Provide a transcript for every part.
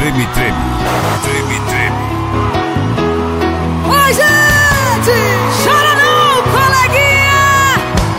Treme, treme, treme, treme. Oi, gente! Chora não, coleguinha!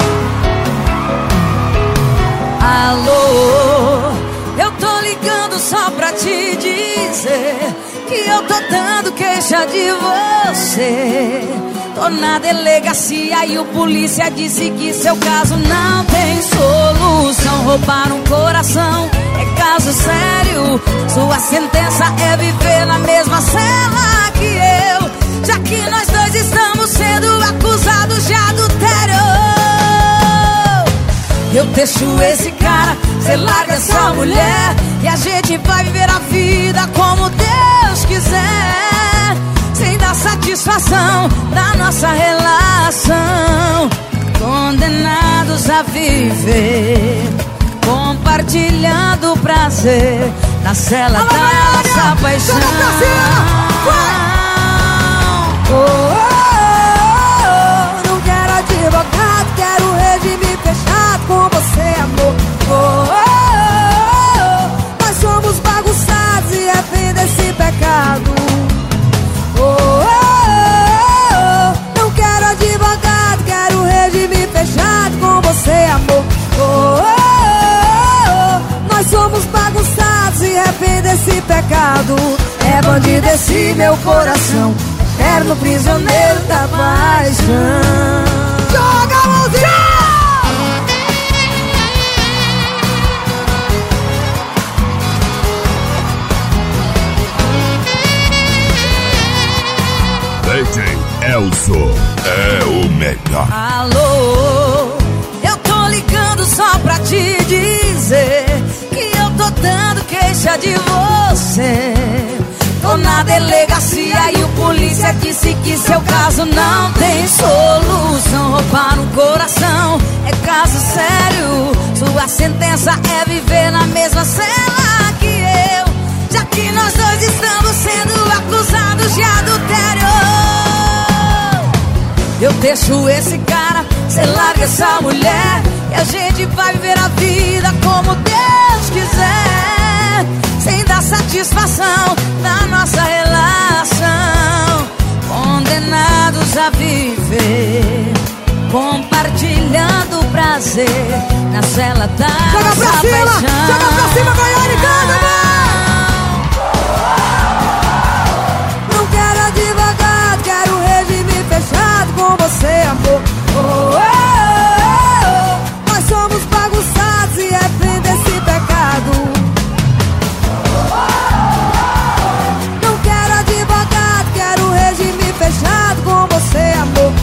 Alô, eu tô ligando só pra te dizer que eu tô dando queixa de você. Tô na delegacia e o polícia disse que seu caso não tem solução. Roubaram um coração, é caso sério. Sua sentença é viver na mesma cela que eu, já que nós dois estamos sendo acusados de adultério. Eu deixo esse cara, cê larga essa mulher e a gente vai viver a vida como Deus quiser, sem dar satisfação da nossa relação. Condenados a viver, compartilhando o prazer na cela da nossa paixão. Não quero advogado, quero regime fechado com você, amor. Nós somos bagunçados e refém desse pecado. Não quero advogado, quero regime fechado com você, amor. Nós somos bagunçados e refém desse pecado. É bandido esse meu coração, eterno prisioneiro da paixão. Joga a mãozinha! DJ Elso é o melhor. Alô, eu tô ligando só pra te dizer que eu tô dando queixa de você. Tô na delegacia e o polícia disse que seu caso não tem solução. Roubaram um coração, é caso sério. Sua sentença é viver na mesma cela que eu, já que nós dois estamos sendo acusados de adultério. Eu deixo esse cara, cê larga essa mulher e a gente vai viver a vida como Deus quiser, sem dar satisfação na nossa relação. Condenados a viver, compartilhando o prazer na cela da nossa paixão. Joga pra cima, Goiânia, canta, não quero advogado, quero regime fechado com você, amor. Nós somos bagunçados e refém desse pecado. Não quero advogado, quero regime fechado com você, amor.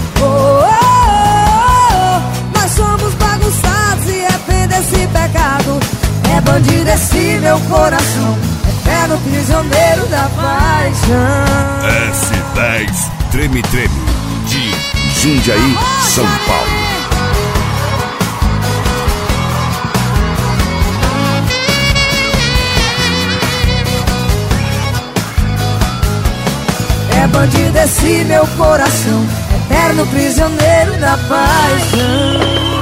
Nós somos bagunçados e refém desse pecado. É bandido esse meu coração, eterno prisioneiro da paixão. S10 Treme Treme de Jundiaí, São Paulo. É bandido esse meu coração, eterno prisioneiro da paixão.